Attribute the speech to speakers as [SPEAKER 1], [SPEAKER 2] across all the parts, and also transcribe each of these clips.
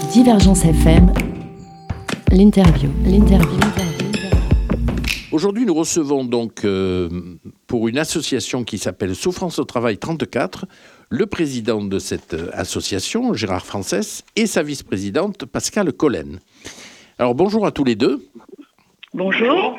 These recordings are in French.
[SPEAKER 1] Divergence FM, l'interview.
[SPEAKER 2] Aujourd'hui, nous recevons donc pour une association qui s'appelle Souffrance au travail 34, le président de cette association, Gérard Frances, et sa vice-présidente, Pascale Collen. Alors, bonjour à tous les deux.
[SPEAKER 3] Bonjour.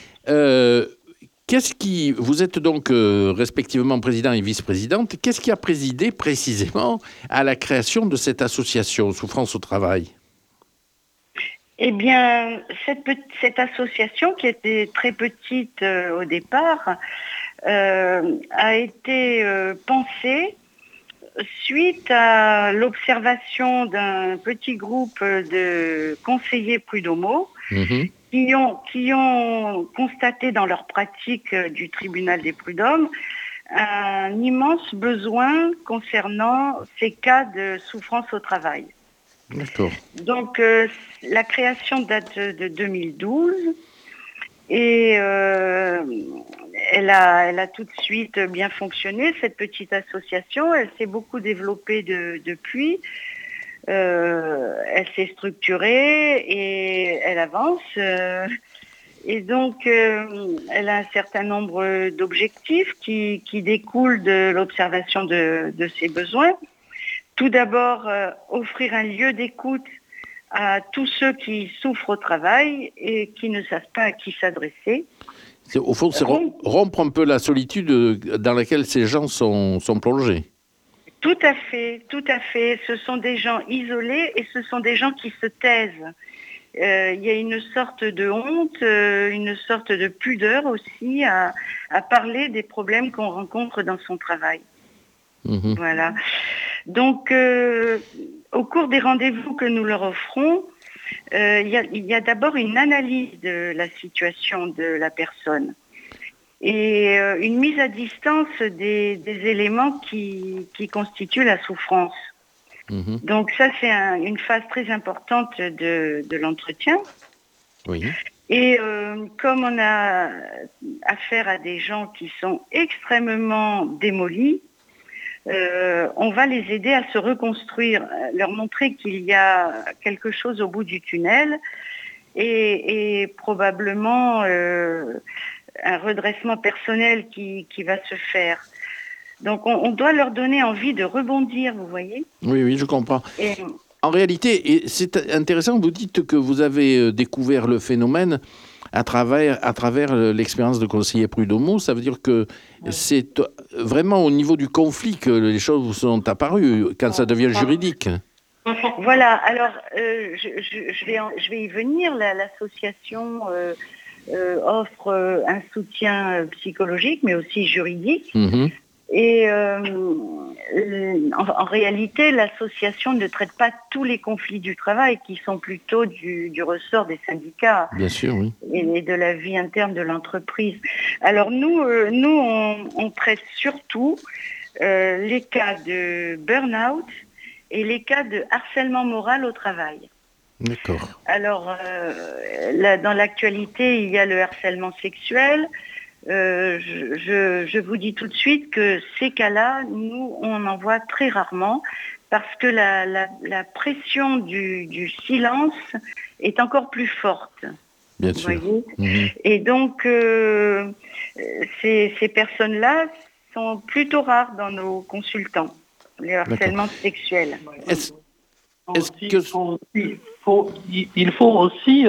[SPEAKER 2] Vous êtes donc respectivement président et vice-présidente. Qu'est-ce qui a présidé précisément à la création de cette association Souffrance au travail ?
[SPEAKER 3] Eh bien, cette association, qui était très petite au départ, a été pensée suite à l'observation d'un petit groupe de conseillers prud'homaux qui ont constaté dans leur pratique du tribunal des prud'hommes un immense besoin concernant ces cas de souffrance au travail.
[SPEAKER 2] D'accord.
[SPEAKER 3] Donc, la création date de 2012 et elle a tout de suite bien fonctionné, cette petite association. Elle s'est beaucoup développée depuis. Elle s'est structurée et elle avance. Et donc, elle a un certain nombre d'objectifs qui découlent de l'observation de ses besoins. Tout d'abord, offrir un lieu d'écoute à tous ceux qui souffrent au travail et qui ne savent pas à qui s'adresser.
[SPEAKER 2] Au fond, c'est rompre un peu la solitude dans laquelle ces gens sont plongés.
[SPEAKER 3] Tout à fait. Ce sont des gens isolés et ce sont des gens qui se taisent. Il y a une sorte de honte, une sorte de pudeur aussi à parler des problèmes qu'on rencontre dans son travail. Voilà. Donc, au cours des rendez-vous que nous leur offrons, il y a d'abord une analyse de la situation de la personne et une mise à distance des éléments qui constituent la souffrance. Donc ça, c'est une phase très importante de l'entretien.
[SPEAKER 2] Oui.
[SPEAKER 3] Et comme on a affaire à des gens qui sont extrêmement démolis, on va les aider à se reconstruire, leur montrer qu'il y a quelque chose au bout du tunnel et probablement un redressement personnel qui va se faire. Donc on doit leur donner envie de rebondir, vous voyez ?
[SPEAKER 2] Oui, je comprends. En réalité, et c'est intéressant, vous dites que vous avez découvert le phénomène à travers l'expérience de conseiller prud'homaux. Ça veut dire que c'est vraiment au niveau du conflit que les choses vous sont apparues, quand ça devient juridique.
[SPEAKER 3] Voilà, alors je vais y venir. L'association offre un soutien psychologique, mais aussi juridique. Et en réalité, l'association ne traite pas tous les conflits du travail qui sont plutôt du ressort des syndicats.
[SPEAKER 2] Bien sûr, oui.
[SPEAKER 3] Et de la vie interne de l'entreprise. Alors nous, on traite surtout les cas de burn-out et les cas de harcèlement moral au travail.
[SPEAKER 2] D'accord.
[SPEAKER 3] Alors, dans l'actualité, il y a le harcèlement sexuel. Je vous dis tout de suite que ces cas-là, nous, on en voit très rarement parce que la pression du silence est encore plus forte.
[SPEAKER 2] Bien sûr.
[SPEAKER 3] Et donc, ces personnes-là sont plutôt rares dans nos consultants, les harcèlements sexuels.
[SPEAKER 4] Il faut aussi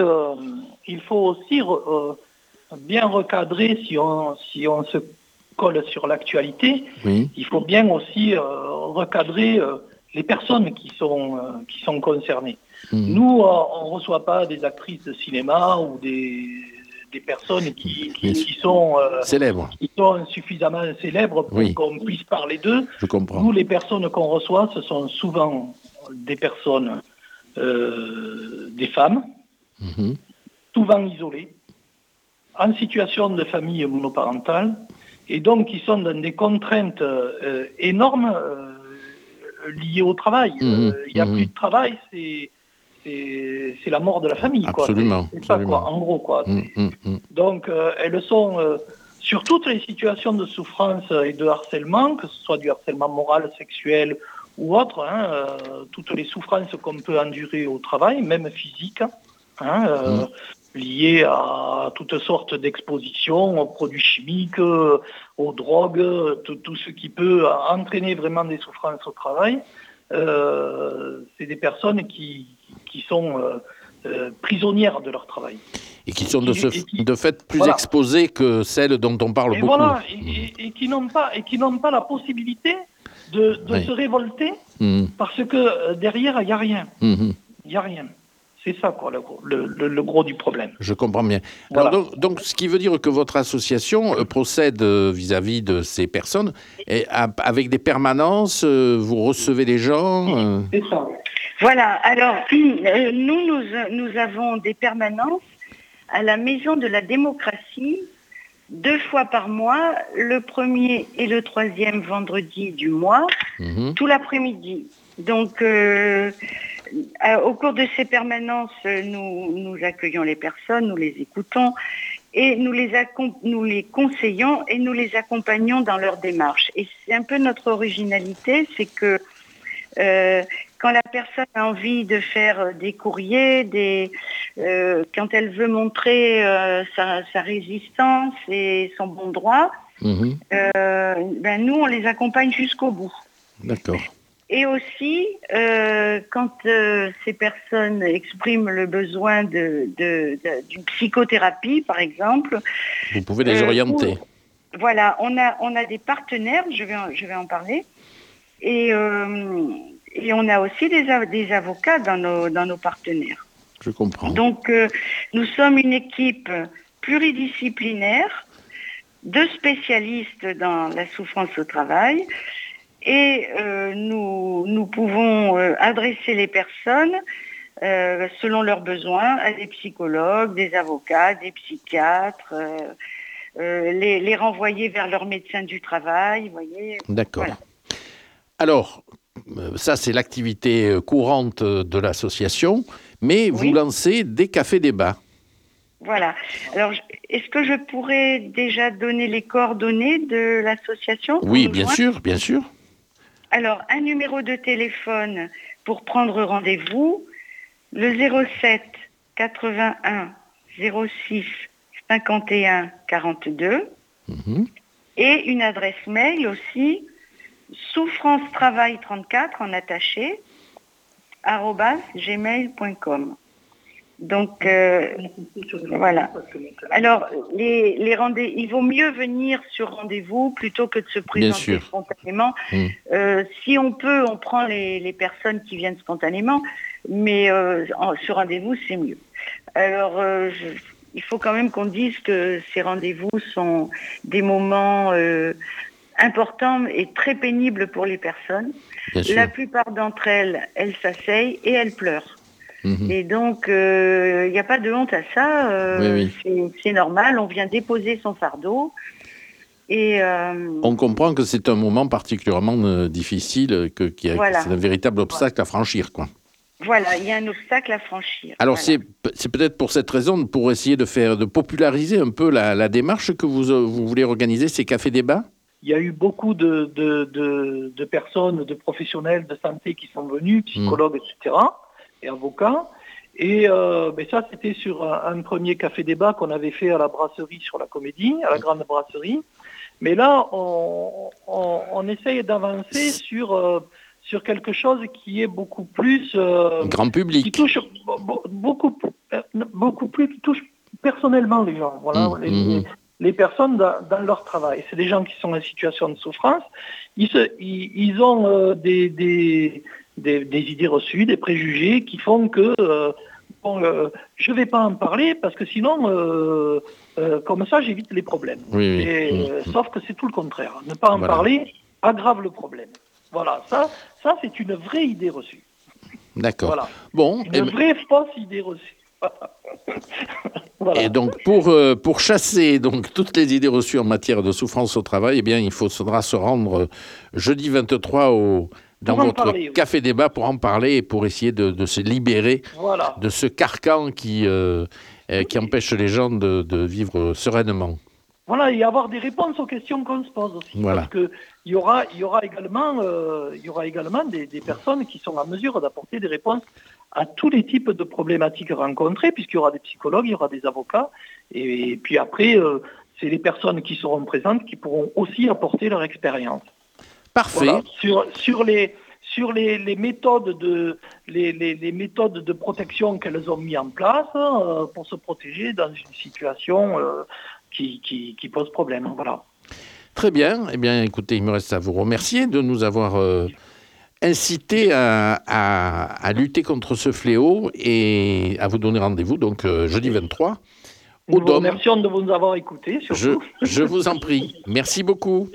[SPEAKER 4] bien recadrer, si on se colle sur l'actualité, il faut bien aussi recadrer les personnes qui sont concernées. Nous, on ne reçoit pas des actrices de cinéma ou des personnes qui sont
[SPEAKER 2] célèbres,
[SPEAKER 4] qui sont suffisamment célèbres pour qu'on puisse parler d'eux.
[SPEAKER 2] Je comprends.
[SPEAKER 4] Nous, les personnes qu'on reçoit, ce sont souvent des personnes, des femmes, souvent isolées, en situation de famille monoparentale, et donc qui sont dans des contraintes énormes liées au travail. Il n'y a plus de travail, c'est la mort de la famille.
[SPEAKER 2] Absolument.
[SPEAKER 4] C'est ça, quoi, en gros. Quoi. Donc, elles sont sur toutes les situations de souffrance et de harcèlement, que ce soit du harcèlement moral, sexuel ou autres, toutes les souffrances qu'on peut endurer au travail, même physiques, liées à toutes sortes d'expositions aux produits chimiques, aux drogues, tout ce qui peut entraîner vraiment des souffrances au travail. C'est des personnes qui sont prisonnières de leur travail.
[SPEAKER 2] Et qui sont de fait plus exposées que celles dont on parle beaucoup.
[SPEAKER 4] Voilà, et qui n'ont pas la possibilité de se révolter parce que derrière, il n'y a rien. Il n'y a rien. C'est ça, quoi, le gros du problème.
[SPEAKER 2] Je comprends bien.
[SPEAKER 4] Voilà.
[SPEAKER 2] Alors, donc, ce qui veut dire que votre association procède vis-à-vis de ces personnes avec des permanences, vous recevez les gens
[SPEAKER 4] C'est ça.
[SPEAKER 3] Voilà, alors nous avons des permanences à la Maison de la Démocratie 2 fois par mois, le 1er et le 3e vendredi du mois, tout l'après-midi. Donc, au cours de ces permanences, nous accueillons les personnes, nous les écoutons et nous les conseillons et nous les accompagnons dans leur démarche. Et c'est un peu notre originalité, c'est que quand la personne a envie de faire des courriers, quand elle veut montrer sa résistance et son bon droit, nous, on les accompagne jusqu'au bout.
[SPEAKER 2] D'accord.
[SPEAKER 3] Et aussi, quand ces personnes expriment le besoin d'une psychothérapie, par exemple,
[SPEAKER 2] vous pouvez les orienter.
[SPEAKER 3] Voilà, on a des partenaires, je vais en parler, et on a aussi des avocats dans nos partenaires.
[SPEAKER 2] Je comprends.
[SPEAKER 3] Donc, nous sommes une équipe pluridisciplinaire de spécialistes dans la souffrance au travail. Et nous pouvons adresser les personnes selon leurs besoins à des psychologues, des avocats, des psychiatres, les renvoyer vers leur médecin du travail, vous voyez.
[SPEAKER 2] D'accord.
[SPEAKER 3] Voilà.
[SPEAKER 2] Alors, ça c'est l'activité courante de l'association, mais vous lancez des cafés-débats.
[SPEAKER 3] Voilà. Alors, est-ce que je pourrais déjà donner les coordonnées de l'association ?
[SPEAKER 2] Oui, bien sûr, bien sûr.
[SPEAKER 3] Alors, un numéro de téléphone pour prendre rendez-vous, le 07 81 06 51 42, et une adresse mail aussi, souffrancetravail34 en attaché, @gmail.com. Donc, voilà. Alors, les rendez-vous, il vaut mieux venir sur rendez-vous plutôt que de se présenter spontanément. Si on peut, on prend les personnes qui viennent spontanément, mais sur rendez-vous, c'est mieux. Alors, il faut quand même qu'on dise que ces rendez-vous sont des moments importants et très pénibles pour les personnes. La plupart d'entre elles s'asseyent et elles pleurent. Et donc, il n'y a pas de honte à ça. C'est normal, on vient déposer son fardeau. Et
[SPEAKER 2] on comprend que c'est un moment particulièrement difficile, c'est un véritable obstacle à franchir, quoi.
[SPEAKER 3] Voilà, il y a un obstacle à franchir.
[SPEAKER 2] Alors, c'est peut-être pour cette raison, pour essayer de populariser un peu la démarche que vous voulez organiser, ces cafés-débats ?
[SPEAKER 4] Il y a eu beaucoup de personnes, de professionnels de santé qui sont venus, psychologues, etc., et avocats. Et ça, c'était sur un premier café-débat qu'on avait fait à la brasserie sur la Comédie, à la Grande Brasserie. Mais là, on essaye d'avancer sur quelque chose qui est beaucoup plus...
[SPEAKER 2] grand public.
[SPEAKER 4] Qui touche beaucoup plus, qui touche personnellement les gens. Voilà, les personnes dans leur travail. C'est des gens qui sont en situation de souffrance. Ils ont des idées reçues, des préjugés qui font que je ne vais pas en parler parce que sinon, comme ça, j'évite les problèmes. Sauf que c'est tout le contraire. Ne pas en parler aggrave le problème. Voilà, ça c'est une vraie idée reçue.
[SPEAKER 2] D'accord.
[SPEAKER 4] Voilà.
[SPEAKER 2] Bon,
[SPEAKER 4] une vraie fausse idée reçue. Voilà.
[SPEAKER 2] Et donc, pour chasser toutes les idées reçues en matière de souffrance au travail, il faudra se rendre jeudi 23 dans votre café-débat pour en parler et pour essayer de se libérer de ce carcan qui empêche les gens de vivre sereinement.
[SPEAKER 4] Voilà, et avoir des réponses aux questions qu'on se pose aussi.
[SPEAKER 2] Voilà.
[SPEAKER 4] Parce qu'il y aura également des personnes qui sont en mesure d'apporter des réponses à tous les types de problématiques rencontrées, puisqu'il y aura des psychologues, il y aura des avocats, et puis après, c'est les personnes qui seront présentes qui pourront aussi apporter leur expérience.
[SPEAKER 2] Parfait.
[SPEAKER 4] Voilà. Sur les méthodes les méthodes de protection qu'elles ont mis en place pour se protéger dans une situation qui pose problème. Voilà.
[SPEAKER 2] Très bien. Eh bien, écoutez, il me reste à vous remercier de nous avoir incité à lutter contre ce fléau et à vous donner rendez-vous, donc jeudi 23, au
[SPEAKER 4] Nous vous
[SPEAKER 2] Dôme.
[SPEAKER 4] remercions de vous avoir écoutés, surtout.
[SPEAKER 2] Je vous en prie. Merci beaucoup.